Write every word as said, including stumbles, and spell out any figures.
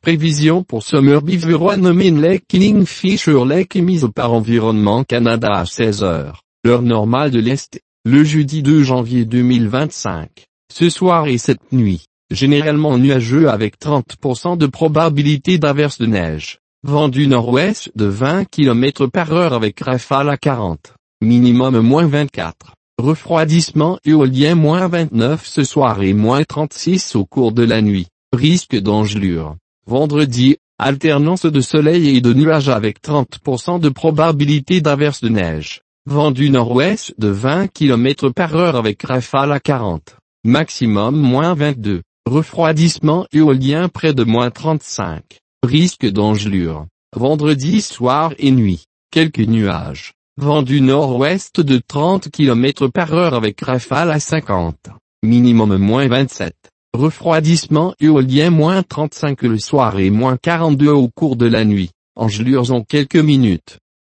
Prévision pour Summer Beaver One Lake Kingfisher Lake émise par Environnement Canada à seize heures, l'heure normale de l'Est, le jeudi deux janvier deux mille vingt-cinq. Ce soir et cette nuit, généralement nuageux avec trente pour cent de probabilité d'averse de neige. Vent du nord-ouest de vingt kilomètres par heure avec rafale à quarante. Minimum moins vingt-quatre. Refroidissement éolien moins vingt-neuf ce soir et moins trente-six au cours de la nuit. Risque d'engelure. Vendredi, alternance de soleil et de nuages avec trente pour cent de probabilité d'averse de neige. Vent du nord-ouest de vingt kilomètres par heure avec rafale à quarante. Maximum moins vingt-deux. Refroidissement éolien près de moins trente-cinq. Risque d'engelure. Vendredi soir et nuit. Quelques nuages. Vent du nord-ouest de trente kilomètres par heure avec rafale à cinquante. Minimum moins vingt-sept. Refroidissement éolien moins trente-cinq le soir et moins quarante-deux au cours de la nuit. Engelures en quelques minutes.